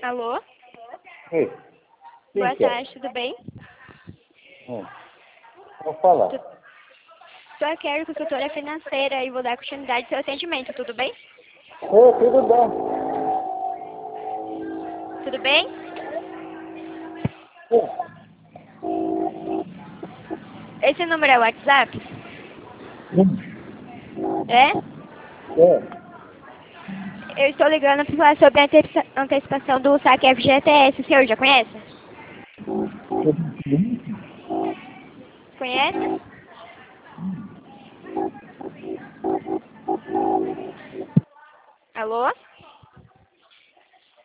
Alô? Ei, quem Boa que é? tarde, tudo bem? Vou falar. Sou a Kelly, consultora financeira, e vou dar continuidade ao seu atendimento, tudo bem? Oi, tudo bem? Tudo bem? Esse número é o WhatsApp? É? É. Eu estou ligando para falar sobre a antecipação do saque FGTS. O senhor já conhece? Conhece? Alô?